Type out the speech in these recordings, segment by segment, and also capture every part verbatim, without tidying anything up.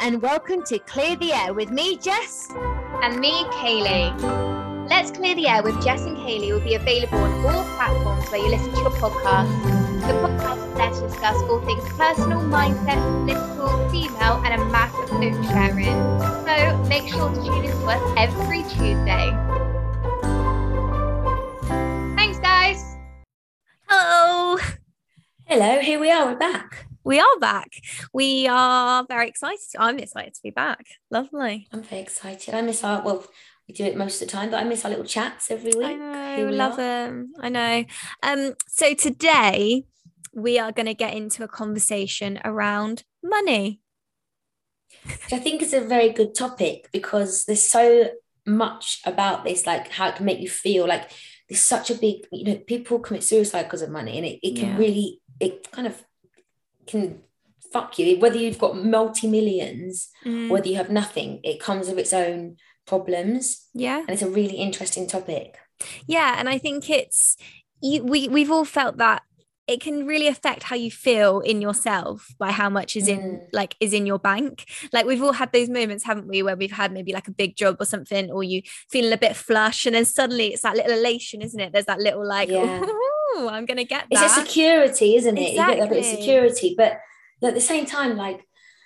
and welcome to Clear the Air with me, Jess. And me, Kaylee. Let's Clear the Air with Jess and Kaylee will be available on all platforms where you listen to your podcast. The podcast is there to discuss all things personal, mindset, political, female, and a massive book sharing. So make sure to tune in to us every Tuesday. Thanks, guys. Hello. Hello, here we are, we're back. We are back. We are very excited. I'm excited to be back. Lovely. I'm very excited. I miss our, well, we do it most of the time, but I miss our little chats every week. I know, love them. I know. Um, so today we are going to get into a conversation around money. Which I think is a very good topic because there's so much about this, like how it can make you feel. Like there's such a big, you know, people commit suicide because of money, and it, it can yeah. really, it kind of can fuck you, whether you've got multi-millions, mm. whether you have nothing. It comes with its own problems. Yeah. And it's a really interesting topic. Yeah. And I think it's, you, we, we've all felt that it can really affect how you feel in yourself by how much is in mm. like is in your bank. Like we've all had those moments, haven't we, where we've had maybe like a big job or something, or you feeling a bit flush, and then suddenly it's that little elation, isn't it? There's that little like, yeah. oh, I'm gonna get that. It's a security, isn't it? Exactly. You get that bit of security, but at the same time, like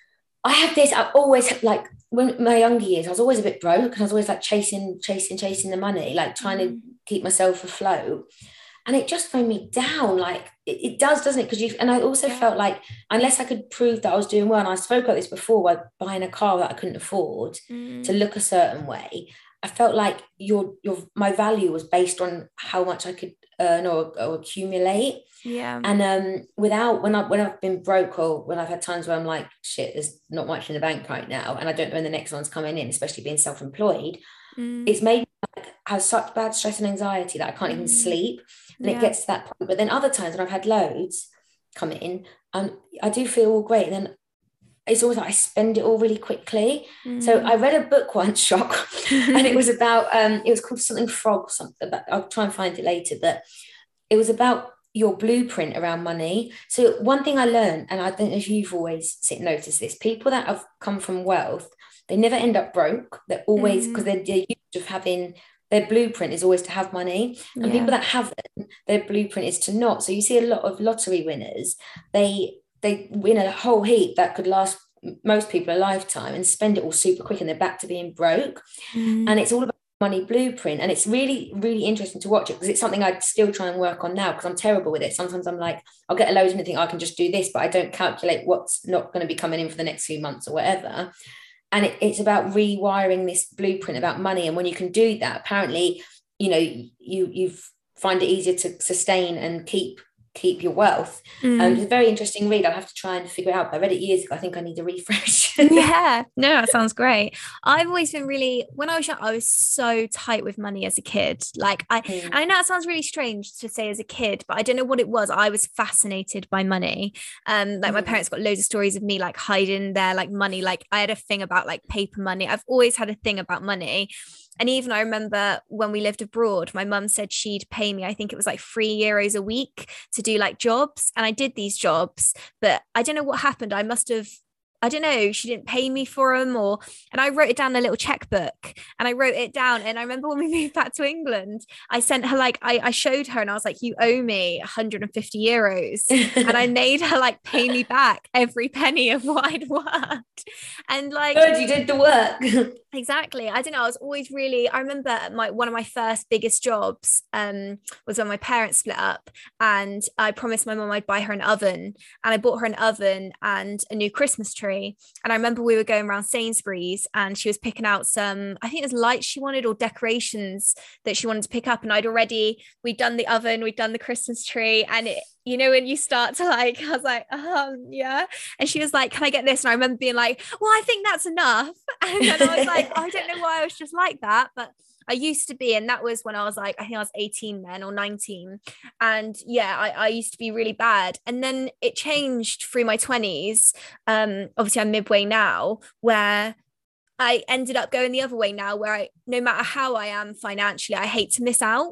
I have this, I always like when my younger years, I was always a bit broke, and I was always like chasing, chasing, chasing the money, like trying mm. to keep myself afloat. And it just threw me down. Like it, it does, doesn't it? Because you, and I also yeah. felt like unless I could prove that I was doing well, and I spoke about this before, by buying a car that I couldn't afford mm. to look a certain way, I felt like your your my value was based on how much I could earn or, or accumulate. Yeah. And um, without when I when I've been broke, or when I've had times where I'm like, shit, there's not much in the bank right now, and I don't know when the next one's coming in, especially being self-employed, mm. it's made me like, have such bad stress and anxiety that I can't mm. even sleep. And yeah. it gets to that point. But then other times when I've had loads come in, um, I do feel all great. And then it's always like I spend it all really quickly. Mm. So I read a book once, shock, and it was about, um, it was called something frog, something, but I'll try and find it later. But it was about your blueprint around money. So one thing I learned, and I don't know if you've always noticed this, people that have come from wealth, they never end up broke. They're always, because mm. they're, they're used to having, their blueprint is always to have money, and yeah. people that haven't, their blueprint is to not. So you see a lot of lottery winners, they they win a whole heap that could last most people a lifetime and spend it all super quick, and they're back to being broke. Mm. And it's all about money blueprint, and it's really really interesting to watch it, because it's something I still try and work on now, because I'm terrible with it. Sometimes I'm like, I'll get a load and think I can just do this, but I don't calculate what's not going to be coming in for the next few months or whatever. And it, it's about rewiring this blueprint about money. And when you can do that, apparently, you know, you you find it easier to sustain and keep keep your wealth. Mm. Um, it's a very interesting read. I'll have to try and figure it out. I read it years ago. I think I need a refresh. Yeah, no, that sounds great. I've always been really, when I was young, I was so tight with money as a kid. Like I, mm. and I know it sounds really strange to say as a kid, but I don't know what it was. I was fascinated by money. Um, like mm. my parents got loads of stories of me like hiding their like money. Like I had a thing about like paper money. I've always had a thing about money. And even I remember when we lived abroad, my mum said she'd pay me, I think it was like three euros a week to do like jobs. And I did these jobs, but I don't know what happened. I must have, I don't know, she didn't pay me for them, or, and I wrote it down in a little checkbook, and I wrote it down. And I remember when we moved back to England, I sent her like, I, I showed her and I was like, you owe me one hundred fifty euros. And I made her like pay me back every penny of what I'd worked. And like, good, you did the work. Exactly. I don't know. I was always really, I remember my, one of my first biggest jobs um, was when my parents split up, and I promised my mum I'd buy her an oven, and I bought her an oven and a new Christmas tree. And I remember we were going around Sainsbury's, and she was picking out some, I think it was lights she wanted or decorations that she wanted to pick up. And I'd already, we'd done the oven, we'd done the Christmas tree, and it, you know, when you start to like, I was like, um, yeah. And she was like, can I get this? And I remember being like, well, I think that's enough. And then I was like, I don't know why I was just like that, but I used to be. And that was when I was like, I think I was eighteen then, or nineteen. And yeah, I, I used to be really bad. And then it changed through my twenties. Um, obviously I'm midway now, where I ended up going the other way now, where I, no matter how I am financially, I hate to miss out.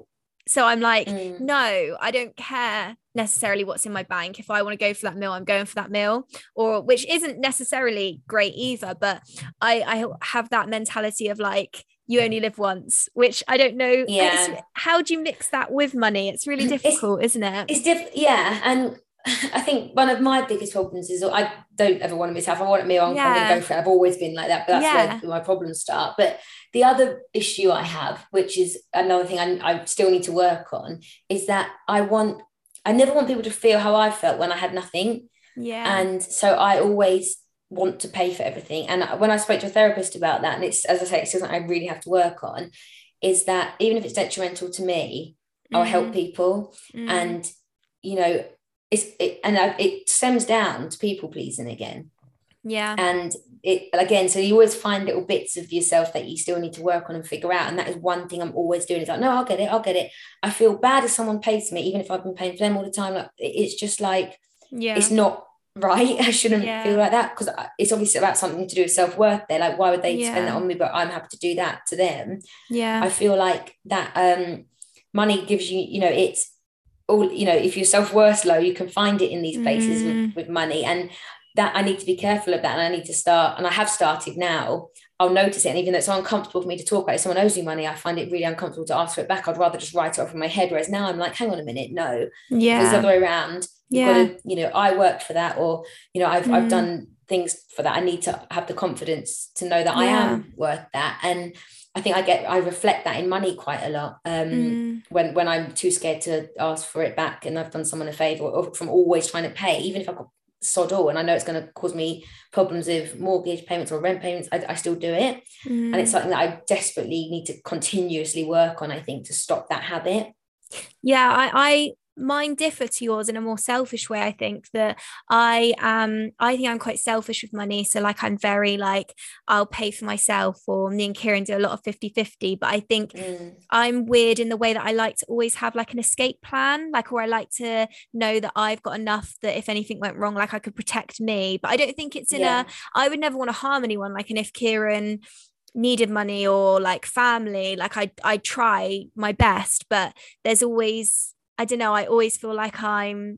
So I'm like, Mm. no, I don't care necessarily what's in my bank. If I want to go for that meal, I'm going for that meal, or which isn't necessarily great either. But I, I have that mentality of like, you only live once, which I don't know. Yeah. It's, how do you mix that with money? It's really difficult, it's, isn't it? It's diff- yeah. And I think one of my biggest problems is I don't ever want to miss out. If I want a meal, I'm, Yeah. I'm going to go for it. I've always been like that, but that's Yeah. where my problems start. But the other issue I have, which is another thing I, I still need to work on, is that I want, I never want people to feel how I felt when I had nothing. Yeah. And so I always want to pay for everything. And when I spoke to a therapist about that, and it's, as I say, it's something I really have to work on, is that even if it's detrimental to me, mm. I'll help people. Mm. And, you know, it's, it, and it stems down to people pleasing again. Yeah. And it, again, so you always find little bits of yourself that you still need to work on and figure out. And that is one thing I'm always doing, is like, no, I'll get it. I'll get it. I feel bad if someone pays me, even if I've been paying for them all the time. Like, it's just like, yeah, it's not right. I shouldn't yeah. feel like that, because it's obviously about something to do with self-worth there. Like, why would they yeah. spend that on me, but I'm happy to do that to them? Yeah. I feel like that um, money gives you, you know, it's all, you know, if your self-worth's low, you can find it in these places mm. with, with money. And that I need to be careful of that. And I need to start, and I have started now. I'll notice it. And even though it's uncomfortable for me to talk about it, if someone owes me money, I find it really uncomfortable to ask for it back. I'd rather just write it off in my head. Whereas now I'm like, hang on a minute, no. Yeah. There's the other way around. You've yeah. got to, you know, I worked for that, or, you know, I've mm. I've done things for that. I need to have the confidence to know that yeah. I am worth that. And I think I get, I reflect that in money quite a lot. Um, mm. when, when I'm too scared to ask for it back, and I've done someone a favor, or from always trying to pay, even if I've got sod all, and I know it's going to cause me problems with mortgage payments or rent payments, I, I still do it. Mm. And it's something that I desperately need to continuously work on, I think, to stop that habit. Yeah, I, I mine differ to yours in a more selfish way. I think that I um I think I'm quite selfish with money. So like, I'm very like, I'll pay for myself, or me and Kieran do a lot of fifty fifty, but I think mm. I'm weird in the way that I like to always have like an escape plan, like, or I like to know that I've got enough that if anything went wrong, like I could protect me. But I don't think it's in yeah. a, I would never want to harm anyone. Like, and if Kieran needed money or like family, like I I try my best, but there's always, I don't know, I always feel like I'm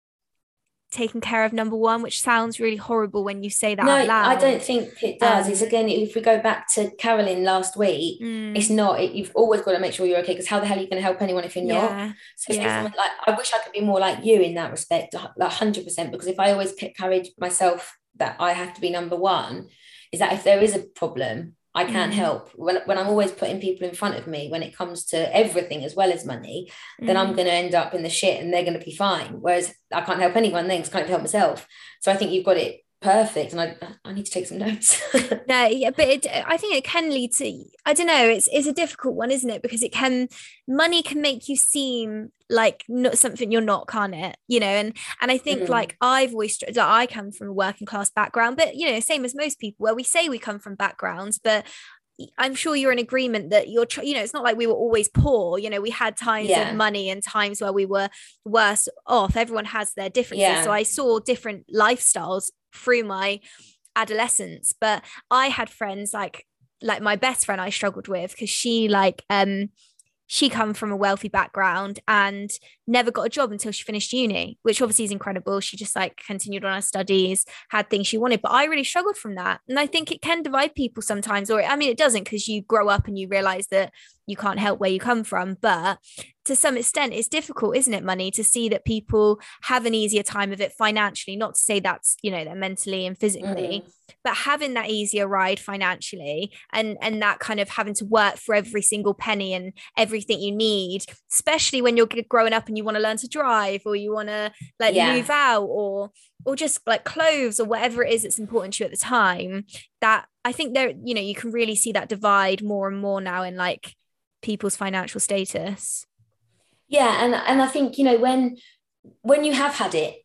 taken care of, number one, which sounds really horrible when you say that no, out loud. I don't think it does. Um, it's, again, if we go back to Carolyn last week, mm. it's not, it, you've always got to make sure you're okay, because how the hell are you going to help anyone if you're yeah. not? So yeah. someone, like, I wish I could be more like you in that respect, like one hundred percent, because if I always carried myself that I have to be number one, is that if there is a problem, I can't mm. help. When, when I'm always putting people in front of me when it comes to everything as well as money, mm. then I'm going to end up in the shit and they're going to be fine. Whereas I can't help anyone then, because I can't help myself. So I think you've got it perfect, and I I need to take some notes. No, yeah, but it, I think it can lead to, I don't know, it's it's a difficult one, isn't it? Because it can, money can make you seem like not something you're not, can't it? You know, and and I think mm. like I've always, like, I come from a working class background, but you know, same as most people, where we say we come from backgrounds, but I'm sure you're in agreement that you're, you know, it's not like we were always poor. You know, we had times yeah. of money and times where we were worse off. Everyone has their differences. Yeah. So I saw different lifestyles through my adolescence, but I had friends like, like my best friend I struggled with, because she like, um, she come from a wealthy background and never got a job until she finished uni, which obviously is incredible. She just like continued on her studies, had things she wanted, but I really struggled from that. And I think it can divide people sometimes, or I mean, it doesn't, because you grow up and you realize that you can't help where you come from. But to some extent, it's difficult, isn't it, money, to see that people have an easier time of it financially, not to say that's, you know, they're mentally and physically, mm. but having that easier ride financially, and, and that kind of having to work for every single penny and everything you need, especially when you're growing up and you want to learn to drive, or you want to like yeah. move out, or or just like clothes, or whatever it is that's important to you at the time. That I think there, you know, you can really see that divide more and more now in like people's financial status. Yeah, and and I think, you know, when when you have had it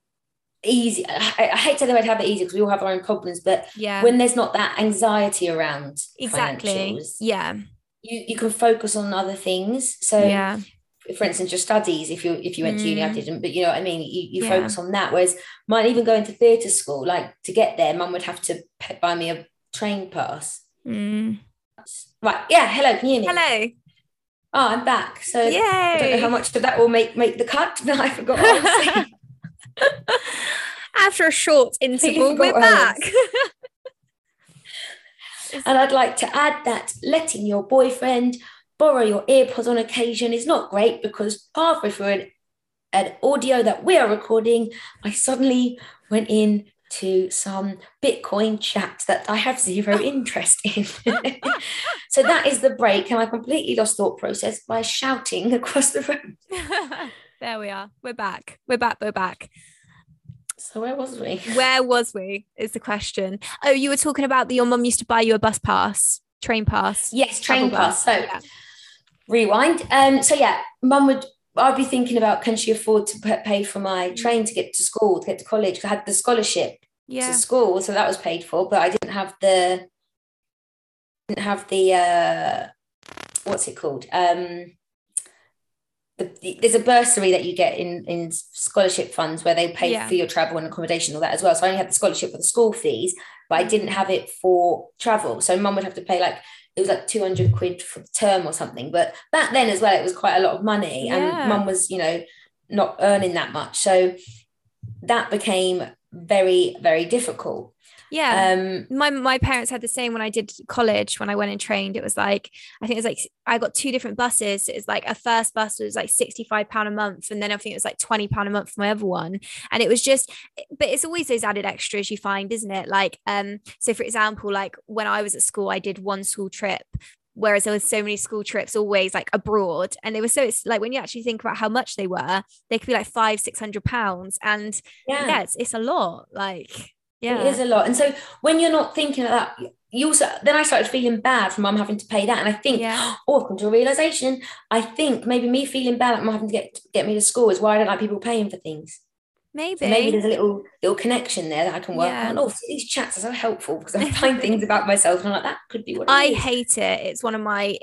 easy, I, I hate to say the word have it easy, because we all have our own problems, but yeah. when there's not that anxiety around exactly financials, yeah you, you can focus on other things. So yeah for instance, your studies, if you if you went mm. to uni, I didn't, but you know what I mean, you, you yeah. focus on that. Whereas mine, even going to theatre school, like to get there, mum would have to buy me a train pass. mm. Right, yeah, hello, can you hear me? Hello. Oh, I'm back. So Yay. I don't know how much of that will make make the cut, but I forgot what I was saying. After a short interval, we're back. And I'd like to add that letting your boyfriend borrow your earpods on occasion is not great, because halfway through an, an audio that we are recording, I suddenly went in to some Bitcoin chat that I have zero interest in. So that is the break, and I completely lost thought process by shouting across the room. There we are. We're back. We're back. We're back. So where was we? Where was we is the question. Oh, you were talking about that your mum used to buy you a bus pass, train pass. Yes, train pass. So yeah. Rewind. Um. So yeah, mum would. I'd be thinking about, can she afford to pay for my train to get to school, to get to college? I had the scholarship yeah. to school, so that was paid for, but I didn't have the didn't have the uh what's it called? Um the, the, there's a bursary that you get in in scholarship funds where they pay yeah. for your travel and accommodation, all that as well. So I only had the scholarship for the school fees, but I didn't have it for travel. So mum would have to pay, like, it was like two hundred quid for the term or something. But back then as well, it was quite a lot of money, yeah. and mum was, you know, not earning that much. So that became very, very difficult. Yeah. Um, my my parents had the same when I did college. When I went and trained, it was like, I think it was like, I got two different buses. It was like, a first bus was like sixty-five pounds a month. And then I think it was like twenty pounds a month for my other one. And it was just, but it's always those added extras you find, isn't it? Like, um, so for example, like when I was at school, I did one school trip, whereas there was so many school trips always like abroad, and they were so, it's like, when you actually think about how much they were, they could be like five, six hundred pounds. And yeah, yeah it's, it's a lot. Like, yeah, it is a lot. And so when you're not thinking of that, you also, then I started feeling bad for mum having to pay that. And I think, yeah. oh, I've come to a realization. I think maybe me feeling bad at mum having to get get me to school is why I don't like people paying for things. Maybe. So maybe there's a little little connection there that I can work yeah. on. Oh, these chats are so helpful, because I find things about myself and I'm like, that could be what it I is. hate it. It's one of my,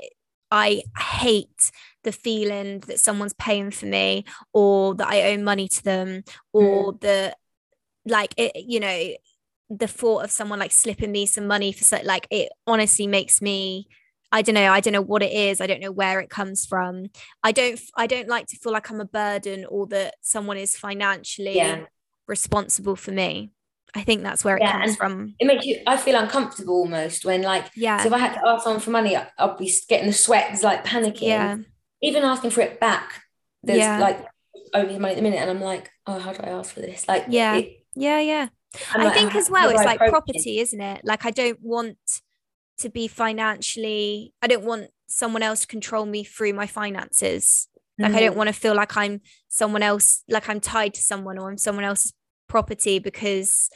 I hate the feeling that someone's paying for me, or that I owe money to them, or mm. the, like, it, you know, the thought of someone like slipping me some money for, like, it honestly makes me, I don't know, I don't know what it is. I don't know where it comes from. I don't, I don't like to feel like I'm a burden, or that someone is financially yeah. responsible for me. I think that's where it yeah, comes from. It makes you, I feel uncomfortable almost when, like, yeah. so if I had to ask someone for money, I'll be getting the sweats, like panicking. Yeah. Even asking for it back, there's yeah. like only money at the minute, and I'm like, oh, how do I ask for this? Like, yeah, it, yeah, yeah. I'm I like, think as well, it's like property, it? isn't it? Like, I don't want to be financially, I don't want someone else to control me through my finances. Like, mm. I don't want to feel like I'm someone else, like I'm tied to someone, or I'm someone else's property because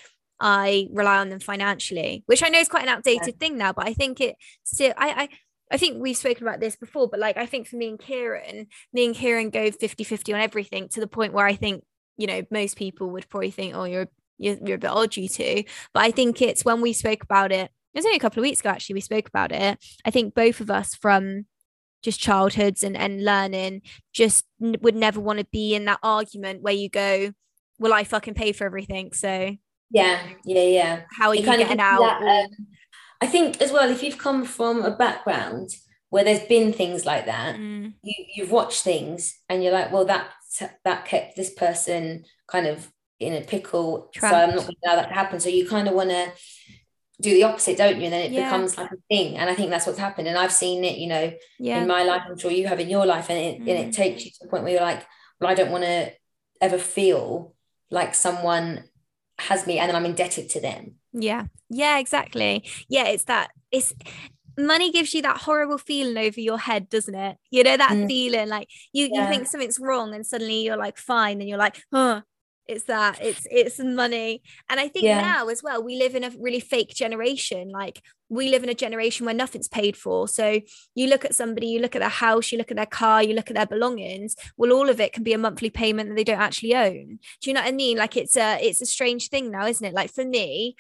I rely on them financially, which I know is quite an outdated yeah. thing now, but I think it still, I, I, I think we've spoken about this before, but like, I think for me and Kieran, me and Kieran go fifty fifty on everything, to the point where I think, you know, most people would probably think, oh, you're You're, you're a bit odd, you two. But I think it's when we spoke about it, it was only a couple of weeks ago actually, we spoke about it. I think both of us, from just childhoods and, and learning, just n- would never want to be in that argument where you go, well, I fucking pay for everything, so yeah yeah yeah how are you, you getting out that, um, I think as well, if you've come from a background where there's been things like that, mm. you, you've watched things and you're like, well, that that kept this person kind of in a pickle, Trapped. So I'm not going to allow that to happen. So you kind of want to do the opposite, don't you? And then it yeah. becomes like a thing. And I think that's what's happened. And I've seen it, you know, yeah. in my life. I'm sure you have in your life. And it, mm. and it takes you to the point where you're like, well, I don't want to ever feel like someone has me and then I'm indebted to them. Yeah. Yeah, exactly. Yeah, it's that, it's, money gives you that horrible feeling over your head, doesn't it? You know, that mm. feeling like you, yeah. you think something's wrong and suddenly you're like, fine. And you're like, huh. It's that it's it's money. And I think yeah. now as well, we live in a really fake generation. Like, we live in a generation where nothing's paid for. So you look at somebody, you look at their house, you look at their car, you look at their belongings, well, all of it can be a monthly payment that they don't actually own. Do you know what I mean? Like, it's a it's a strange thing now, isn't it? Like, for me,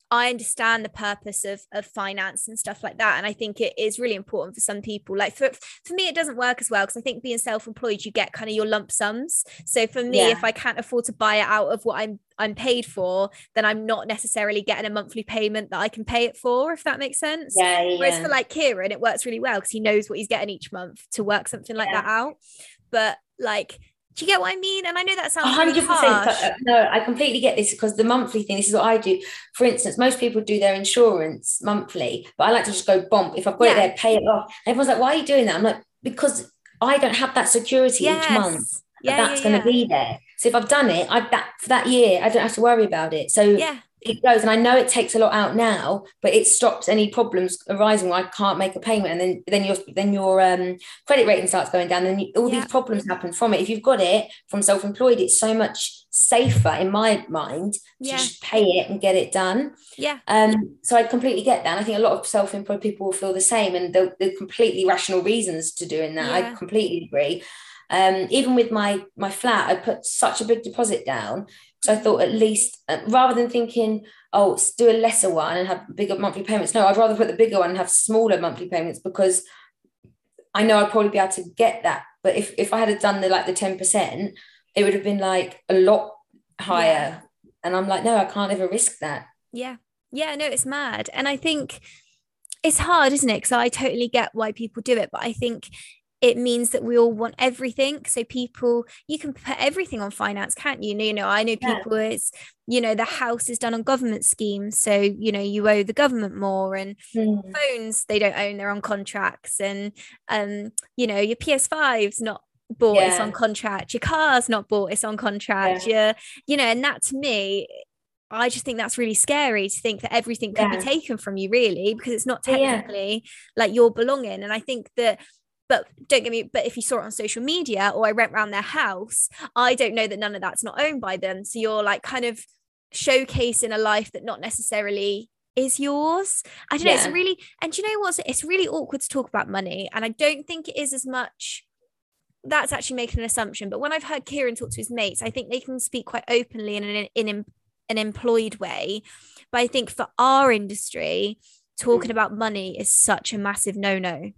I understand the purpose of of finance and stuff like that, and I think it is really important for some people. Like for for me, it doesn't work as well, because I think being self-employed, you get kind of your lump sums. So for me, Yeah. if I can't afford to buy it out of what I'm I'm paid for, then I'm not necessarily getting a monthly payment that I can pay it for, if that makes sense. Yeah, yeah. Whereas for like Kieran, it works really well because he knows what he's getting each month to work something like Yeah. that out. But like, do you get what I mean? And I know that sounds one hundred really percent. harsh. No, I completely get this, because the monthly thing, this is what I do. For instance, most people do their insurance monthly, but I like to just go bomb. If I've got Yeah. it there, pay it off. Everyone's like, why are you doing that? I'm like, because I don't have that security Yes. each month. Yeah, That's yeah, going yeah. to be there. So if I've done it, I that for that year, I don't have to worry about it. So Yeah. it goes, and I know it takes a lot out now, but it stops any problems arising where I can't make a payment, and then then your then your um credit rating starts going down, and you, all Yeah. these problems happen from it. If you've got it from self-employed, it's so much safer in my mind to Yeah. just pay it and get it done. Yeah. Um, so I completely get that. And I think a lot of self-employed people will feel the same, and the, the completely rational reasons to doing that. Yeah. I completely agree. Um, even with my my flat, I put such a big deposit down, so I thought at least uh, rather than thinking, oh, let's do a lesser one and have bigger monthly payments. No, I'd rather put the bigger one and have smaller monthly payments, because I know I'd probably be able to get that. But if if I had done the like the ten percent, it would have been like a lot higher. Yeah. And I'm like, no, I can't ever risk that. Yeah. Yeah, no, it's mad. And I think it's hard, isn't it? Because I totally get why people do it. But I think it means that we all want everything. So people, you can put everything on finance, can't you? You know, I know Yeah. people, it's, you know, the house is done on government schemes. So, you know, you owe the government more, and Mm. phones, they don't own, they're on contracts. And, um, you know, your P S five's not bought, it's Yeah. on contract. Your car's not bought, it's on contract. Yeah. You know, and that to me, I just think that's really scary, to think that everything could Yeah. be taken from you, really, because it's not Yeah. technically like your belonging. And I think that, but don't get me, but if you saw it on social media, or I went around their house, I don't know that none of that's not owned by them. So you're like kind of showcasing a life that not necessarily is yours. I don't know, it's Yeah. really, and do you know what, it's really awkward to talk about money, and I don't think it is as much. That's actually making an assumption, but when I've heard Kieran talk to his mates, I think they can speak quite openly in an, in an, an employed way. But I think for our industry, talking about money is such a massive no-no.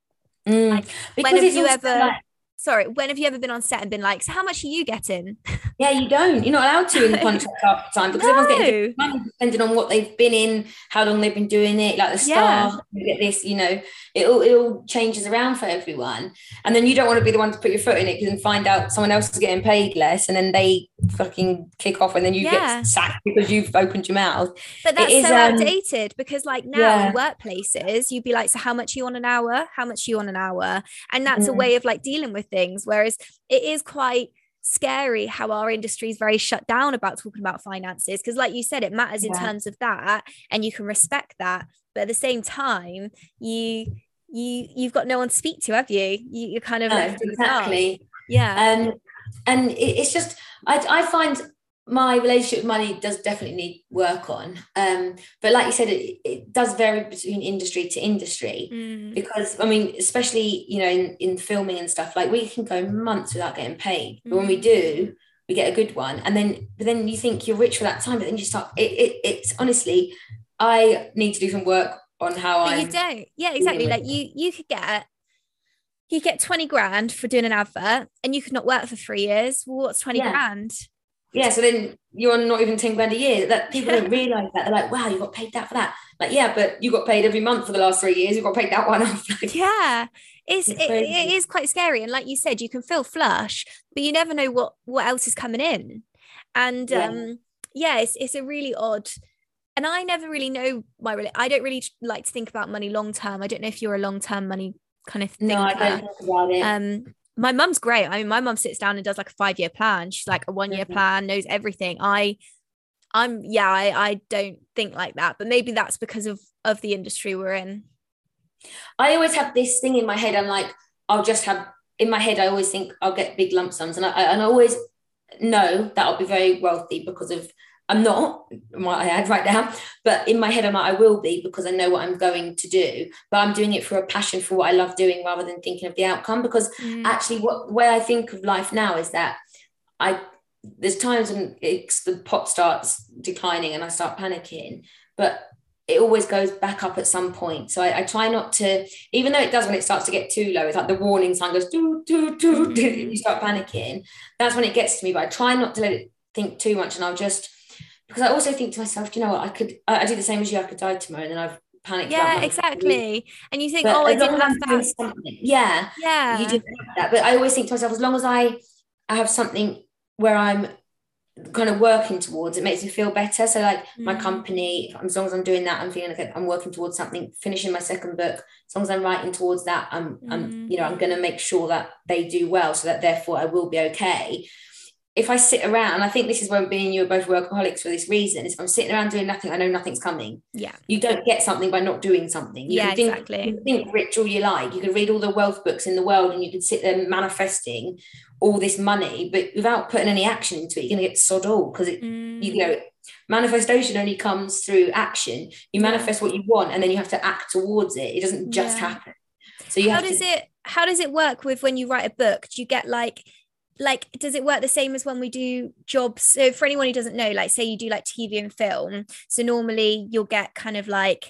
Mm. Like, Because when have it's you also ever like, sorry when have you ever been on set and been like, so how much are you getting? yeah, you don't. You're not allowed to in the contract half the time, because everyone's getting No. different money depending on what they've been in, how long they've been doing it, like the Yeah. staff, you get this, you know, it all, it all changes around for everyone. And then you don't want to be the one to put your foot in it and find out someone else is getting paid less, and then they fucking kick off, and then you Yeah. get sacked because you've opened your mouth. But that's It is, so um, outdated, because like now yeah. in workplaces, you'd be like, so how much are you on an hour? How much are you on an hour? And that's a Mm. way of like dealing with things. Whereas it is quite scary how our industry is very shut down about talking about finances, because like you said, it matters in Yeah. terms of that, and you can respect that. But at the same time, you you you've got no one to speak to, have you? you you're kind of No, left in the dark. exactly. Yeah. Um, and it, it's just, I, I find my relationship with money does definitely need work on. Um, but like you said, it, it does vary between industry to industry. Mm. Because, I mean, especially, you know, in, in filming and stuff, like we can go months without getting paid. But when we Mm. do, we get a good one. And then, but then you think you're rich for that time, but then you start, it, it, it's honestly, I need to do some work on how But I. you don't. Yeah, exactly. with Like you you could get you get twenty grand for doing an advert, and you could not work for three years. Well, what's twenty Yeah. grand? Yeah, so then you're on not even ten grand a year. That people Yeah. don't realise that. They're like, wow, you got paid that for that. Like, yeah, but you got paid every month for the last three years. You got paid that one off. Yeah. It's, It's it, crazy. it is quite scary. And like you said, you can feel flush, but you never know what what else is coming in. And Yeah. um yeah, it's it's a really odd. And I never really know my rela- I don't really like to think about money long term. I don't know if you're a long term money kind of thinker. No, I don't talk about it. Um, my mum's great. I mean, my mum sits down and does like a five year plan. She's like a one year Mhm. plan, knows everything. I, I'm yeah, I, I don't think like that. But maybe that's because of of the industry we're in. I always have this thing in my head. I'm like, I'll just have in my head. I always think I'll get big lump sums, and I and I always know that I'll be very wealthy because of. I'm not, might I add right now, but in my head I'm like, I will be, because I know what I'm going to do. But I'm doing it for a passion for what I love doing, rather than thinking of the outcome. Because Mm. actually, what the way I think of life now is that I there's times when it's, the pot starts declining and I start panicking. but it always goes back up at some point. So I, I try not to, even though it does when it starts to get too low, it's like the warning sign goes, doo, doo, doo, doo, you start panicking. That's when it gets to me, but I try not to let it think too much. And I'll just, because I also think to myself, do you know what, I could, I, I do the same as you, I could die tomorrow, and then I've panicked. Yeah, exactly. And you think, but oh, I didn't have that. Something. Yeah, yeah, you didn't have that. But I always think to myself, as long as I, I have something where I'm kind of working towards, it makes me feel better. So like mm. my company, as long as I'm doing that, I'm feeling like I'm working towards something, finishing my second book, as long as I'm writing towards that, I'm, mm. I'm you know, I'm going to make sure that they do well, so that therefore I will be okay. If I sit around, I think this is where being you are both workaholics for this reason, is if I'm sitting around doing nothing, I know nothing's coming. Yeah. You don't get something by not doing something. You yeah, can think, exactly. You can think rich all you like. You can read all the wealth books in the world, and you can sit there manifesting all this money, but without putting any action into it, you're going to get sod all, because it, mm. you know, manifestation only comes through action. You manifest yeah. what you want, and then you have to act towards it. It doesn't just yeah. happen. So you how have does to, it how does it work with when you write a book? Do you get like like does it work the same as when we do jobs? So for anyone who doesn't know, like say you do like T V and film, so normally you'll get kind of like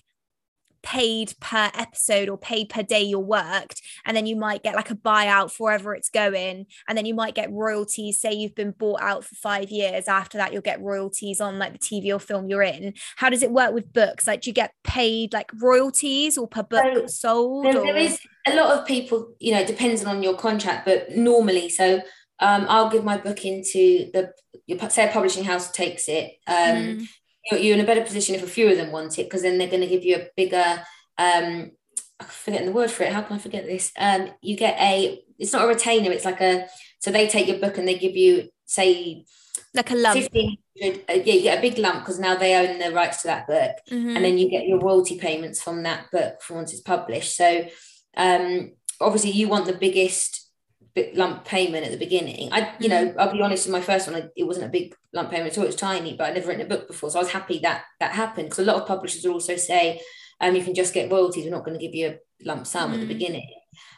paid per episode or paid per day you're worked, and then you might get like a buyout for wherever it's going, and then you might get royalties. Say you've been bought out for five years, after that you'll get royalties on like the T V or film you're in. How does it work with books? Like do you get paid like royalties or per book so, sold? There, or? there is a lot of people, you know, it depends on your contract, but normally, so um I'll give my book into the, your say a publishing house takes it, um mm. you're in a better position if a few of them want it, because then they're going to give you a bigger, um, I'm forgetting the word for it. How can I forget this? Um, you get a, it's not a retainer. It's like a, so they take your book and they give you, say, like a lump. fifteen hundred, uh, yeah, you get a big lump because now they own the rights to that book. Mm-hmm. And then you get your royalty payments from that book for once it's published. So um, obviously you want the biggest lump payment at the beginning. I, you know, I'll be honest, in my first one, it wasn't a big lump payment at all. It was tiny, but I'd never written a book before. So I was happy that that happened, because a lot of publishers will also say, um, you can just get royalties. We're not going to give you a lump sum mm. at the beginning.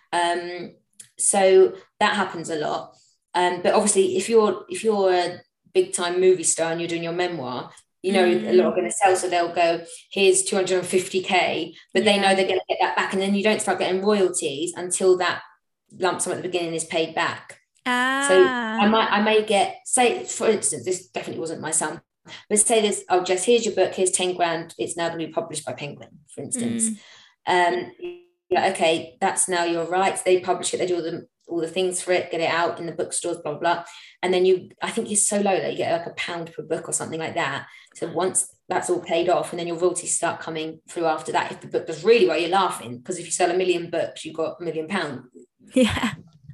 Um, so that happens a lot. Um, but obviously if you're, if you're a big time movie star and you're doing your memoir, you know, mm. a lot are going to sell. So they'll go, here's two hundred fifty K, but yeah. they know they're going to get that back. And then you don't start getting royalties until that lump sum at the beginning is paid back. Ah. So I might I may get, say for instance, this definitely wasn't my sum, but say this, oh Jess, here's your book, here's ten grand, it's now going to be published by Penguin, for instance. Mm. Um yeah, okay, that's now your rights, they publish it, they do all the all the things for it, get it out in the bookstores, blah blah, blah. And then you, I think it's so low that you get like a pound per book or something like that. So once that's all paid off, and then your royalties start coming through after that. If the book does really well, you're laughing, because if you sell a million books, you've got a million pounds. Yeah.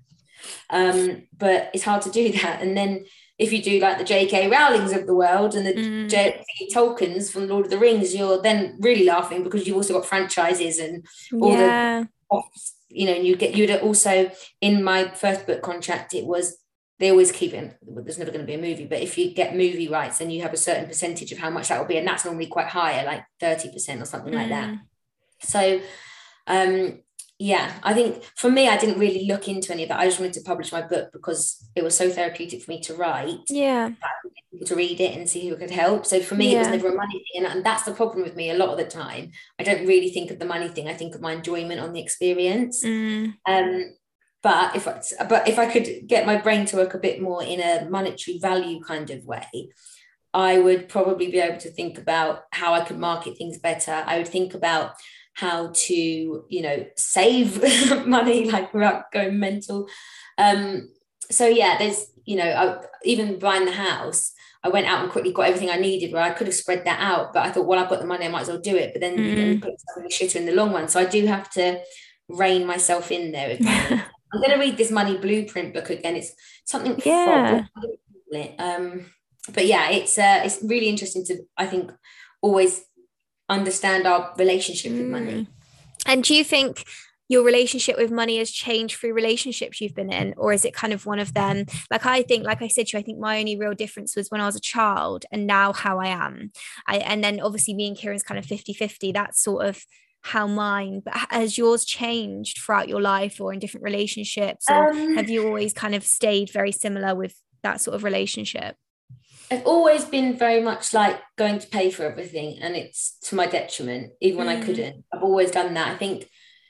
Um, but it's hard to do that. And then if you do like the J K Rowlings of the world and the mm. J Tolkien's from Lord of the Rings, you're then really laughing, because you've also got franchises and all yeah. the, you know, and you get, you'd also, in my first book contract, it was, they always keep it, there's never going to be a movie, but if you get movie rights, then you have a certain percentage of how much that will be. And that's normally quite high, like thirty percent or something mm. like that. So, um, yeah, I think for me, I didn't really look into any of that. I just wanted to publish my book because it was so therapeutic for me to write. Yeah. People to read it and see who could help. So for me, yeah. it was never a money thing. And, and that's the problem with me a lot of the time. I don't really think of the money thing. I think of my enjoyment on the experience. Mm. Um, but if I, but if I could get my brain to work a bit more in a monetary value kind of way, I would probably be able to think about how I could market things better. I would think about how to, you know, save money, like without going mental. Um, so yeah, there's, you know, I, even buying the house, I went out and quickly got everything I needed, where I could have spread that out, but I thought, well, I've got the money, I might as well do it. But then mm. you put yourself in the shitter in the long run. So I do have to rein myself in there again. I'm going to read this Money Blueprint book again. It's something, yeah. Um, but yeah, it's uh, it's really interesting to, I think, always understand our relationship with money. And do you think your relationship with money has changed through relationships you've been in, or is it kind of one of them? Like I think, like I said to you, I think my only real difference was when I was a child and now how I am. I and then obviously me and Kieran's kind of fifty-fifty. That's sort of how mine, but has yours changed throughout your life or in different relationships, or um, have you always kind of stayed very similar with that sort of relationship? I've always been very much like going to pay for everything, and it's to my detriment, even when Mm. I couldn't. I've always done that. I think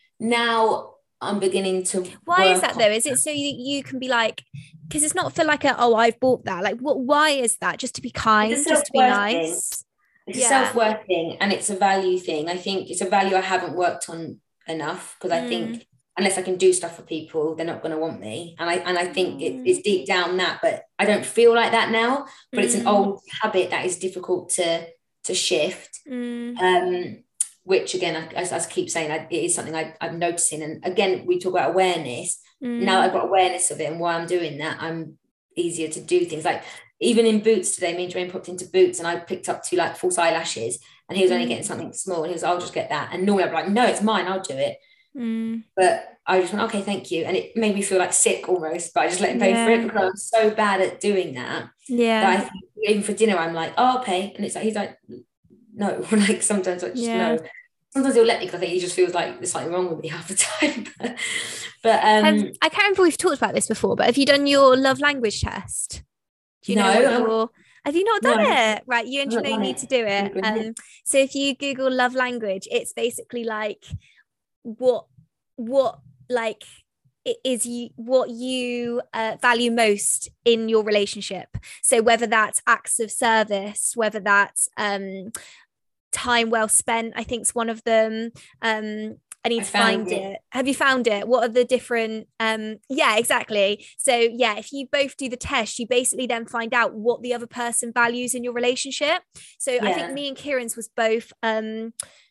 now I'm beginning to Why is work that on though? Is it so you, you can be like, because it's not for like a, oh, I've bought that. Like, what? Why is that? Just to be kind, It's a just to be self-worth thing. nice. It's a Yeah. self-worth thing, and it's a value thing. I think it's a value I haven't worked on enough, because I Mm. think unless I can do stuff for people, they're not going to want me. And I and I think it, it's deep down that, but I don't feel like that now. But it's an Mm. old habit that is difficult to to shift. Mm. Um, which again, I, as, as I keep saying, I, it is something I, I'm noticing. And again, we talk about awareness. Mm. Now I've got awareness of it and why I'm doing that, I'm easier to do things. Like even in Boots today, me and Jermaine popped into Boots and I picked up two like false eyelashes, and he was only Mm. getting something small, and he was, I'll just get that. And normally I'd be like, no, it's mine, I'll do it. Mm. But I just went, okay, thank you. And it made me feel like sick almost, but I just let him pay for Yeah. it, because I'm so bad at doing that. Yeah. That I think even for dinner, I'm like, oh, I'll pay. And it's like, he's like, no. Like sometimes I just Yeah. no. Sometimes he'll let me, because I think he just feels like there's something wrong with me half the time. but, but um, Have, I can't remember if we've talked about this before, but have you done your love language test? Do you know No, what I- your, have you not done No. it? Right, you and I've not Jermaine done need it. to do it. Googling it. Um, so if you Google love language, it's basically like what what like it is you what you uh, value most in your relationship. So whether that's acts of service, whether that's um time well spent, I think is one of them. um I need I to found find it. it. Have you found it? What are the different um yeah, exactly. So yeah, if you both do the test, you basically then find out what the other person values in your relationship. So I think Yeah. me and Kieran's was both um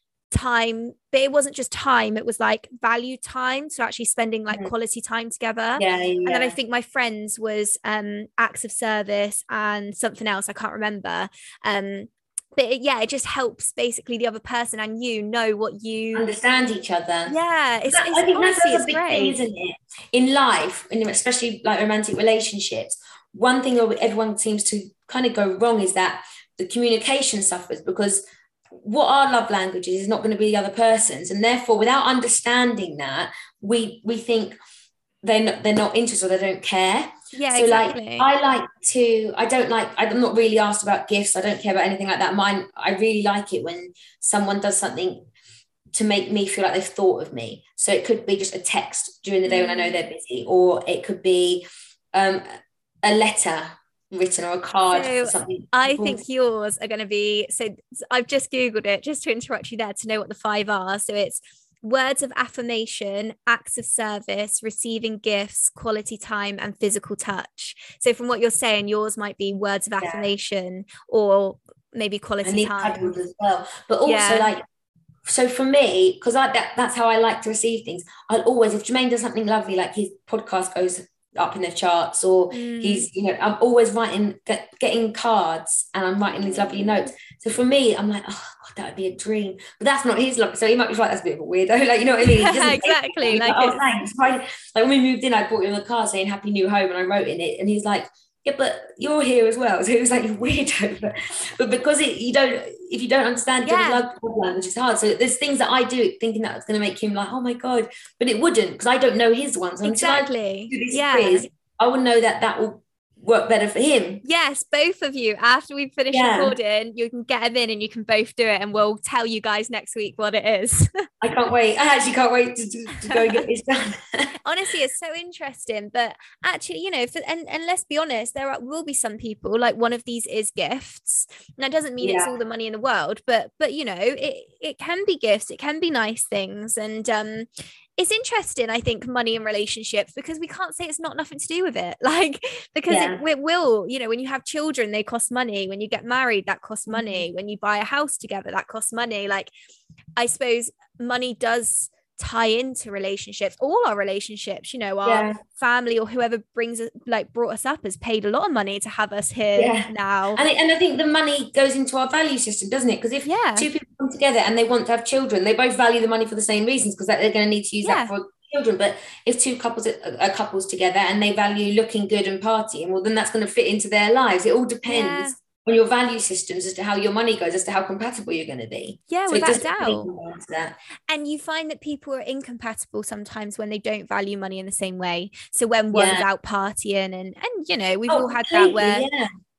time, but it wasn't just time, it was like value time, so actually spending like Mhm. quality time together. Yeah, yeah. And then I think my friends was um acts of service and something else I can't remember. um but it, yeah, it just helps basically the other person and you know what you understand each other. yeah it's, That- it's I think honestly that's it's a big thing, great. isn't it? In life, and especially like romantic relationships, one thing that everyone seems to kind of go wrong is that the communication suffers, because what our love language is is not going to be the other person's, and therefore without understanding that, we we think they're not, they're not interested, or they don't care. Yeah, So exactly. like I like to I don't like I'm not really asked about gifts, I don't care about anything like that. Mine, I really like it when someone does something to make me feel like they've thought of me. So it could be just a text during the day when I know they're busy, or it could be um a letter written, or a card So for something I important. think yours are going to be, so I've just Googled it just to interrupt you there to know what the five are. So it's words of affirmation, acts of service, receiving gifts, quality time, and physical touch. So from what you're saying, yours might be words of Yeah. affirmation, or maybe I quality need time. cuddles as well. But also Yeah. like, so for me, because I that, that's how I like to receive things. I'll always, if Jermaine does something lovely, like his podcast goes up in the charts, or Mm. he's, you know, I'm always writing, get, getting cards, and I'm writing these lovely notes. So for me, I'm like, oh God, that would be a dream. But that's not his love. So he might be like, that's a bit of a weirdo. Like, you know what I mean? He doesn't say Exactly, anything. He's like oh, it's- thanks. Like when we moved in, I bought him a card saying Happy New Home, and I wrote in it, and he's like, yeah, but you're here as well. So it was like, you weirdo. But, but because it, you don't, if you don't understand each Yeah. other's love language, it's hard. So there's things that I do thinking that it's going to make him like, oh my God, but it wouldn't, because I don't know his ones. So until I Exactly. do this Yeah. quiz, I would know that that will work better for him. Yes, both of you. After we finish Yeah. recording, you can get him in and you can both do it, and we'll tell you guys next week what it is. I can't wait. I actually can't wait to, to, to go and get this done. Honestly, it's so interesting. But actually, you know, for, and, and let's be honest, there are, will be some people like one of these is gifts. And that doesn't mean it's Yeah. all the money in the world, but but you know, it it can be gifts, it can be nice things. And um it's interesting, I think, money and relationships, because we can't say it's not nothing to do with it. Like, because Yeah. it, it will, you know, when you have children, they cost money. When you get married, that costs Mm-hmm. money. When you buy a house together, that costs money. Like, I suppose money does tie into relationships, all our relationships, you know, our Yeah. family or whoever brings us, like brought us up, has paid a lot of money to have us here Yeah. now. And, it, and I think the money goes into our value system, doesn't it? Because if Yeah. two people come together and they want to have children, they both value the money for the same reasons, because they're going to need to use Yeah. that for children. But if two couples are, are couples together and they value looking good and partying, well, then that's going to fit into their lives. It all depends Yeah. on your value systems as to how your money goes, as to how compatible you're going to be. Yeah, So it without does a doubt. really come down to that. And you find that people are incompatible sometimes when they don't value money in the same way. So when one's Yeah. out partying, and and you know, we've Oh, all had that completely, where yeah.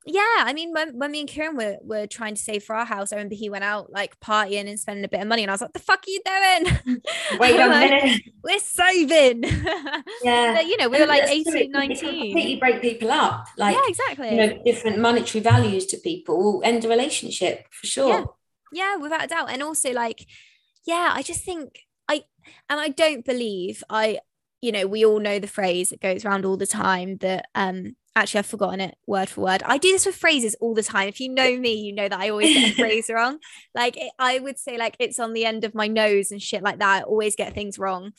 Yeah, I mean, when, when me and Kieran were, were trying to save for our house, I remember he went out like partying and spending a bit of money, and I was like, "The fuck are you doing?" Wait a like, minute. We're saving. Yeah, but, you know, we were like eighteen, nineteen. It can nineteen. completely break people up. Like, yeah, exactly. You know, different monetary values to people will end a relationship for sure. Yeah, yeah, without a doubt. And also, like, yeah, I just think I, and I don't believe I, you know, we all know the phrase that goes around all the time that, um, actually, I've forgotten it word for word. I do this with phrases all the time. If you know me, you know that I always get a phrase wrong. Like it, I would say, like it's on the end of my nose and shit like that. I always get things wrong.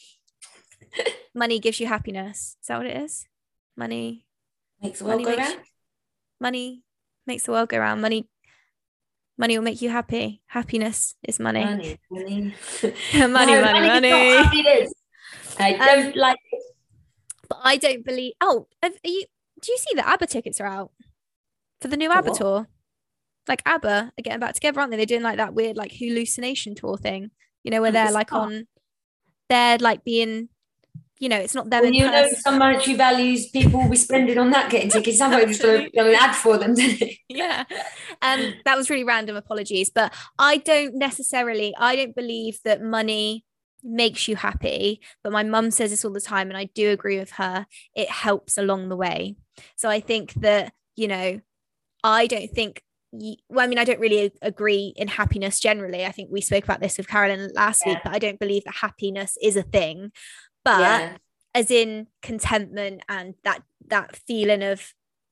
Money gives you happiness. Is that what it is? Money makes the world money go makes, round. Money makes the world go round. Money, money will make you happy. Happiness is money. Money, money, money, no, money, money. money. Happiness. I don't um, like it. But I don't believe. Oh, are you? Do you see that ABBA tickets are out for the new for ABBA what? tour? Like ABBA are getting back together, aren't they? They're doing like that weird like hallucination tour thing, you know, where they're like not. on, they're like being, you know, it's not them. Well, in you person. know, some monetary values people will be spending on that getting tickets. Somebody's just going to go an ad for them, didn't it? Yeah. Um, that was really random. Apologies, but I don't necessarily. I don't believe that money makes you happy, but my mum says this all the time, and I do agree with her. It helps along the way. So I think that, you know, I don't think, you, well, I mean, I don't really agree in happiness generally. I think we spoke about this with Carolyn last yeah. week, but I don't believe that happiness is a thing. But yeah. as in contentment and that that feeling of,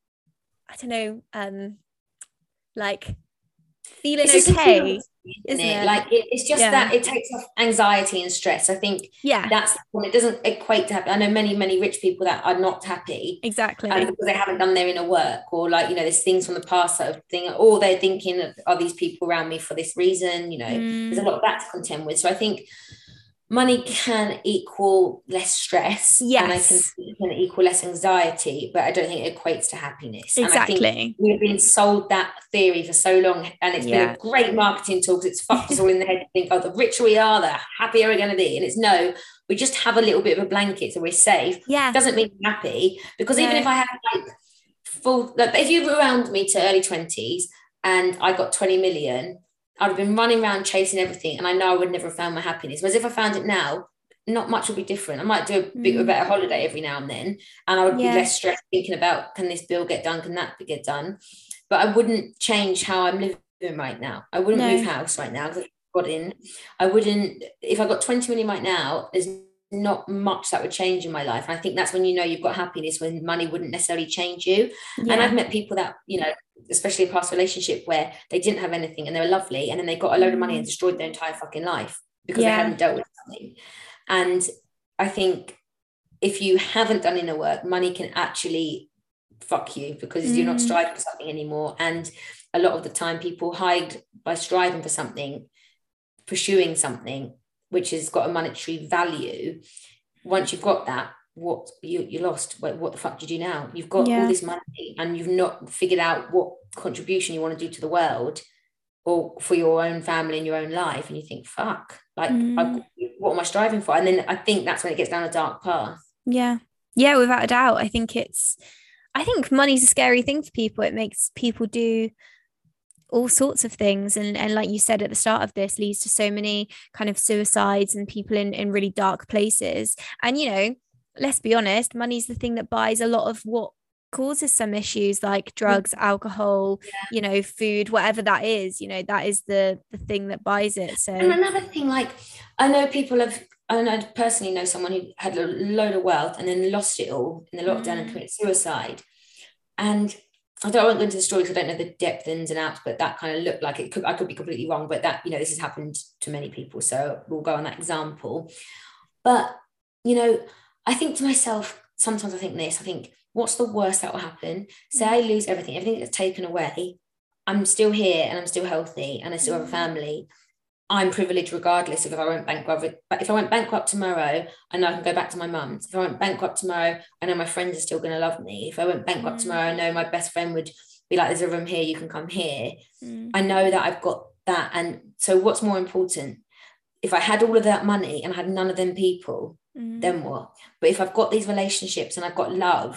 I don't know, um, like feeling it's okay. Isn't it? it? Like it, it's just yeah. that it takes off anxiety and stress. I think yeah, that's when it doesn't equate to happy. I know many, many rich people that are not happy exactly um, because they haven't done their inner work, or like, you know, there's things from the past sort of thing, or they're thinking, are these people around me for this reason? You know, mm. there's a lot of that to contend with. So I think money can equal less stress, yes. and I can, it can equal less anxiety, but I don't think it equates to happiness. Exactly. And I think we've been sold that theory for so long, and it's yeah. been a great marketing tool because it's fucked us all in the head to think, oh, the richer we are, the happier we're going to be. And it's no, we just have a little bit of a blanket so we're safe. Yeah. It doesn't mean I'm happy, because yeah. even if I had like full, like if you were around me to early twenties and I got twenty million, I'd have been running around chasing everything, and I know I would never have found my happiness. Whereas if I found it now, not much would be different. I might do a bit mm. of a better holiday every now and then, and I would yeah. be less stressed thinking about, can this bill get done? Can that get done? But I wouldn't change how I'm living right now. I wouldn't no. move house right now because I've got in. I wouldn't, if I got twenty million right now, there's not much that would change in my life. And I think that's when you know you've got happiness, when money wouldn't necessarily change you. Yeah. And I've met people that, you know, especially a past relationship where they didn't have anything and they were lovely, and then they got a load of money and destroyed their entire fucking life because yeah. they hadn't dealt with something. And I think if you haven't done inner work, money can actually fuck you because mm. you're not striving for something anymore. And a lot of the time people hide by striving for something, pursuing something which has got a monetary value. Once you've got that, what you you lost. What, what the fuck do you do now? You've got yeah. all this money and you've not figured out what contribution you want to do to the world or for your own family and your own life, and you think, fuck, like mm. I, what am I striving for? And then I think that's when it gets down a dark path. Yeah yeah without a doubt. I think it's I think money's a scary thing for people. It makes people do all sorts of things, and and like you said at the start of this, leads to so many kind of suicides and people in in really dark places. And you know, let's be honest, money's the thing that buys a lot of what causes some issues, like drugs, alcohol, yeah. you know, food, whatever that is. You know, that is the the thing that buys it. So and another thing, like I know people have I know personally know someone who had a load of wealth and then lost it all in the lockdown mm. and committed suicide. And I don't want to go into the story because I don't know the depth ins and outs, but that kind of looked like it could, I could be completely wrong, but that, you know, this has happened to many people. So we'll go on that example. But, you know, I think to myself, sometimes I think this, I think, what's the worst that will happen? Say I lose everything, everything gets taken away. I'm still here and I'm still healthy and I still have a family. I'm privileged regardless of if I went bankrupt. But if I went bankrupt tomorrow, I know I can go back to my mum's. If I went bankrupt tomorrow, I know my friends are still going to love me. If I went bankrupt mm. tomorrow, I know my best friend would be like, there's a room here, you can come here. Mm. I know that I've got that. And so what's more important? If I had all of that money and I had none of them people, mm. then what? But if I've got these relationships and I've got love,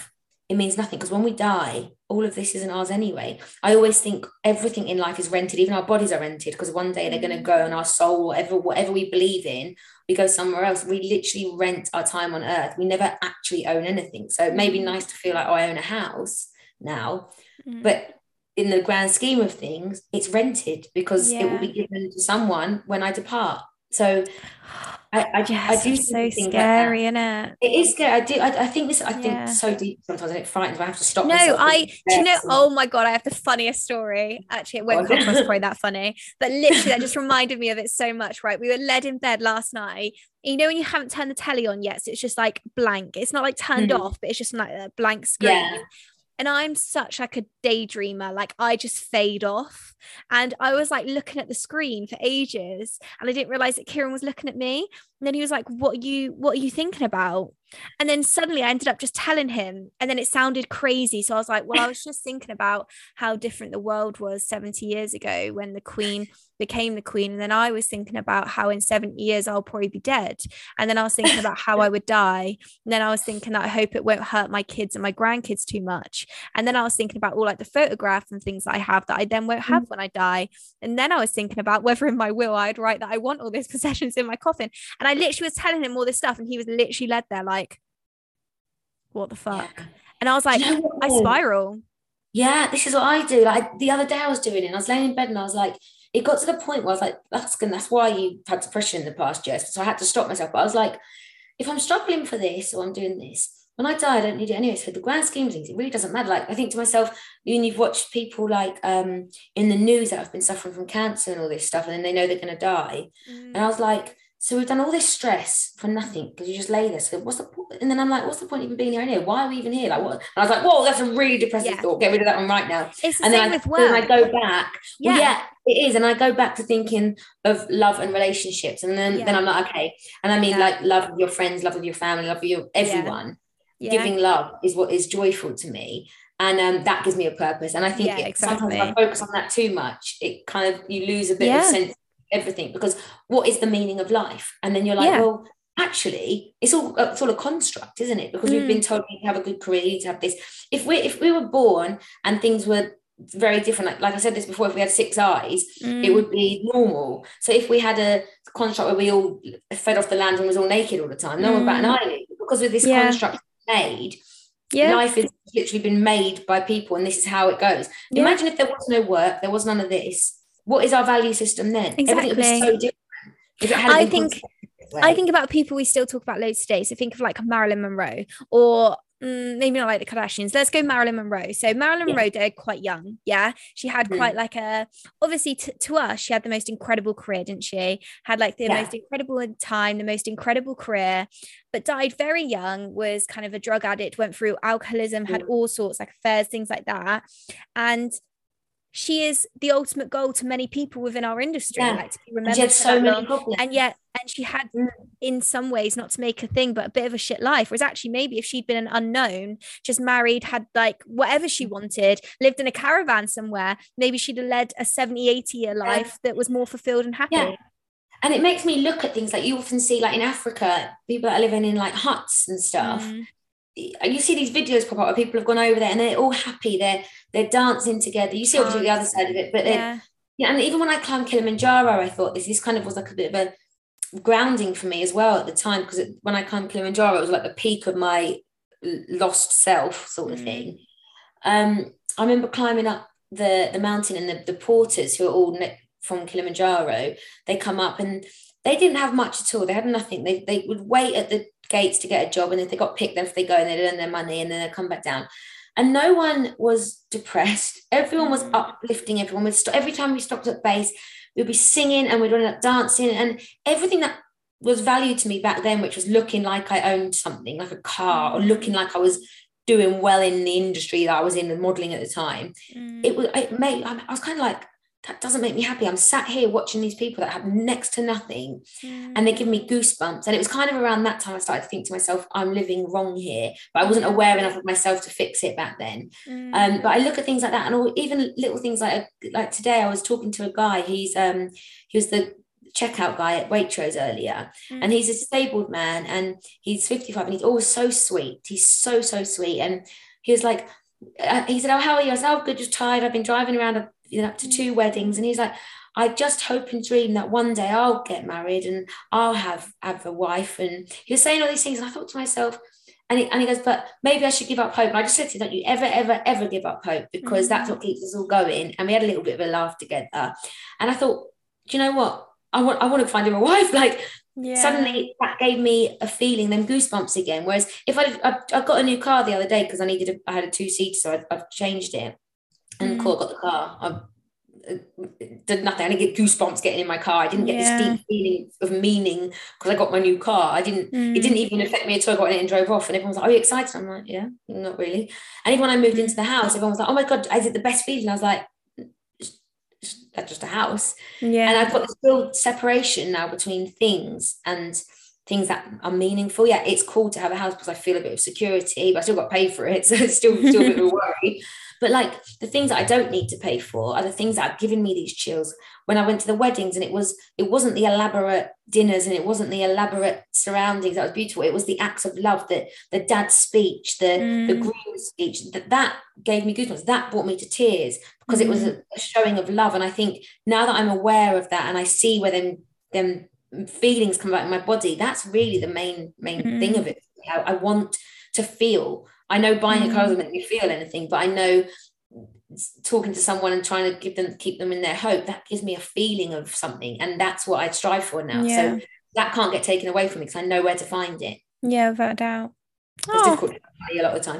it means nothing, because when we die, all of this isn't ours anyway. I always think everything in life is rented, even our bodies are rented, because one day they're going to go, and our soul, whatever, whatever we believe in, we go somewhere else. We literally rent our time on earth. We never actually own anything. So it may be nice to feel like, oh, I own a house now, mm. but in the grand scheme of things, it's rented, because yeah. it will be given to someone when I depart. So I, I, yes, I do it's so scary, isn't it? It is scary. I do. I, I think this. I think yeah. so deep sometimes, and it frightens me. I have to stop. No, myself I. Do you know? Oh my god, I have the funniest story. Actually, it won't come across probably that funny, but literally, that just reminded me of it so much. Right, we were led in bed last night. You know when you haven't turned the telly on yet, so it's just like blank. It's not like turned mm. off, but it's just like a blank screen. Yeah. And I'm such like a daydreamer, like I just fade off. And I was like looking at the screen for ages, and I didn't realize that Kieran was looking at me. And then he was like, what are you, what are you thinking about? And then suddenly I ended up just telling him, and then it sounded crazy. So I was like, well, I was just thinking about how different the world was seventy years ago when the Queen became the Queen. And then I was thinking about how in seventy years I'll probably be dead. And then I was thinking about how I would die. And then I was thinking that I hope it won't hurt my kids and my grandkids too much. And then I was thinking about all like the photographs and things that I have that I then won't have when I die. And then I was thinking about whether in my will I'd write that I want all these possessions in my coffin. And I literally was telling him all this stuff, and he was literally led there like, what the fuck? Yeah. And I was like, you know, I spiral. Yeah, this is what I do. Like the other day I was doing it, and I was laying in bed, and I was like, it got to the point where I was like, that's good. That's why you had depression in the past, Jess. So I had to stop myself. But I was like, if I'm struggling for this, or I'm doing this, when I die, I don't need it anyway. So for the grand scheme of things, it really doesn't matter. Like, I think to myself, you and you've watched people like um in the news that have been suffering from cancer and all this stuff, and then they know they're going to die. Mm. And I was like, so we've done all this stress for nothing, because you just lay there. So what's the point? And then I'm like, what's the point of even being here anyway? Why are we even here? Like, what? And I was like, whoa, that's a really depressive yeah. thought. Get rid of that one right now. It's the and same then I, with work. Then I go back. Yeah. Well, yeah, it is. And I go back to thinking of love and relationships. And then, yeah. then I'm like, okay. And I mean, yeah. like love with your friends, love with your family, love with your everyone. Yeah. Yeah. Giving love is what is joyful to me. And um, that gives me a purpose. And I think yeah, it, exactly. sometimes if I focus on that too much, it kind of, you lose a bit yeah. of sense everything, because what is the meaning of life? And then you're like, yeah. well, actually it's all it's all a construct, isn't it? Because mm. we've been told you need to have a good career, you need to have this. If we if we were born and things were very different, like, like I said this before, if we had six eyes, mm. it would be normal. So if we had a construct where we all fed off the land and was all naked all the time, no mm. one bat an eyelid. Because with this yeah. construct made, yeah. life has literally been made by people, and this is how it goes. Yeah. Imagine if there was no work, there was none of this. What is our value system then? Exactly. Everything would be so different. If it I think I think about people we still talk about loads today. So think of like Marilyn Monroe, or mm, maybe not like the Kardashians. Let's go Marilyn Monroe. So Marilyn yeah. Monroe died quite young. Yeah, she had mm. quite like a, obviously t- to us, she had the most incredible career, didn't she? Had like the yeah. most incredible time, the most incredible career, but died very young. Was kind of a drug addict, went through alcoholism, mm. had all sorts like affairs, things like that, and she is the ultimate goal to many people within our industry. Yeah. Like to be remembered she had so many problems. And yet, and she had, mm. in some ways, not to make a thing, but a bit of a shit life. Whereas actually, maybe if she'd been an unknown, just married, had like whatever she wanted, lived in a caravan somewhere, maybe she'd have led a seventy, eighty year life yeah. that was more fulfilled and happy. Yeah. And it makes me look at things like you often see, like in Africa, people that are living in like huts and stuff. Mm. You see these videos pop up where people have gone over there and they're all happy, they're they're dancing together. You see obviously the other side of it, but yeah. yeah, and even when I climbed Kilimanjaro, I thought this this kind of was like a bit of a grounding for me as well at the time, because when I climbed Kilimanjaro, it was like the peak of my lost self sort of mm. thing. Um, I remember climbing up the the mountain, and the, the porters who are all from Kilimanjaro, they come up and they didn't have much at all. They had nothing. They they would wait at the gates to get a job, and if they got picked, then if they go and they earn their money, and then they come back down. And no one was depressed. Everyone was uplifting. Everyone was st- every time we stopped at base, we'd be singing and we'd end up dancing, and everything that was valued to me back then, which was looking like I owned something, like a car, or looking like I was doing well in the industry that I was in, the modeling at the time. Mm. It was. It made. I was kind of like, that doesn't make me happy. I'm sat here watching these people that have next to nothing mm. and they give me goosebumps. And it was kind of around that time I started to think to myself, I'm living wrong here. But I wasn't aware enough of myself to fix it back then. Mm. Um, but I look at things like that, and all, even little things like like today I was talking to a guy. He's um he was the checkout guy at Waitrose earlier, mm. and he's a disabled man, and he's fifty-five, and he's always so sweet. He's so, so sweet. And he was like, uh, he said, oh, how are you? I said, oh, good, just tired. I've been driving around a, you know, up to two weddings. And he's like, I just hope and dream that one day I'll get married and I'll have, have a wife. And he was saying all these things. And I thought to myself, and he, and he goes, but maybe I should give up hope. And I just said to him, don't you ever, ever, ever give up hope, because mm-hmm. that's what keeps us all going. And we had a little bit of a laugh together. And I thought, do you know what? I want, I want to find him a wife. Like, yeah. Suddenly that gave me a feeling, then goosebumps again. Whereas if I, I, I got a new car the other day because I needed, a, I had a two-seater, so I, I've changed it. And mm. cool, I got the car. I, did nothing. I didn't get goosebumps getting in my car. I didn't get yeah. this deep feeling of meaning because I got my new car. I didn't mm. it didn't even affect me at all. I got in it and drove off, and everyone was like, are you excited? I'm like, yeah, not really. And even when I moved into the house, everyone was like, oh my god, is it the best feeling? I was like, that's just a house. Yeah. And I've got this real separation now between things and things that are meaningful. Yeah, it's cool to have a house because I feel a bit of security, but I still got to pay for it, so it's still, still a bit of a worry. But like the things that I don't need to pay for are the things that have given me these chills. When I went to the weddings, and it was it wasn't the elaborate dinners and it wasn't the elaborate surroundings that was beautiful. It was the acts of love, that the dad's speech, the mm. the groom's speech, that that gave me goosebumps. That brought me to tears because mm. it was a, a showing of love. And I think now that I'm aware of that and I see where them them feelings come back in my body, that's really the main main mm. thing of it. I, I want to feel. I know buying a car doesn't make me feel anything, but I know talking to someone and trying to give them, keep them in their hope, that gives me a feeling of something, and that's what I strive for now. Yeah. So that can't get taken away from me because I know where to find it. Yeah, without a doubt. It's oh. difficult to buy a lot of the time.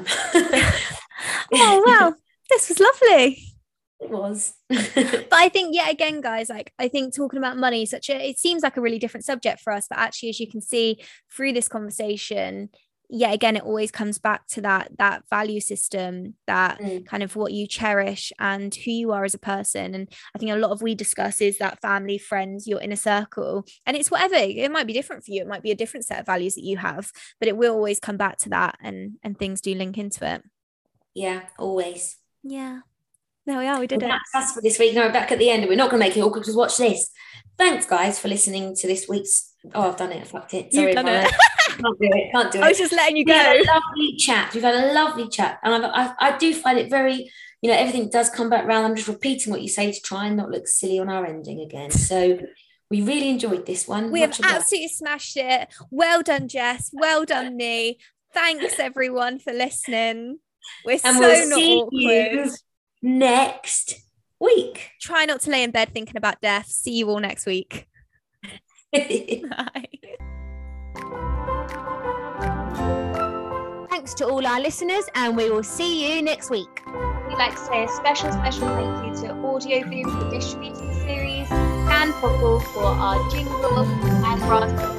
Oh wow, this was lovely. It was. But I think, yeah, again, guys, like I think talking about money is such a, it seems like a really different subject for us, but actually, as you can see through this conversation, yeah, again, it always comes back to that that value system, that mm. kind of what you cherish and who you are as a person. And I think a lot of we discuss is that family, friends, your inner circle, and it's whatever. It might be different for you. It might be a different set of values that you have, but it will always come back to that, and and things do link into it. Yeah, always. Yeah. There we are. We did well, it. That's for this week. No, we're back at the end, and we're not going to make it awkward because watch this. Thanks, guys, for listening to this week's. Oh, I've done it. I fucked it. Sorry, You've done it. Can't do it. Can't do it. I was just letting you go. We had a lovely chat. We've had a lovely chat, and I've, I, I do find it very, you know, everything does come back round. I'm just repeating what you say to try and not look silly on our ending again. So we really enjoyed this one. We Much have absolutely smashed it. Well done, Jess. Well done, me. Thanks, everyone, for listening. We're and so we'll not see awkward. You next week. Try not to lay in bed thinking about death. See you all next week. Bye. Thanks to all our listeners, and we will see you next week. We'd like to say a special, special thank you to Audio Boom for distributing the series, and Popple for our jingle, and Raspberry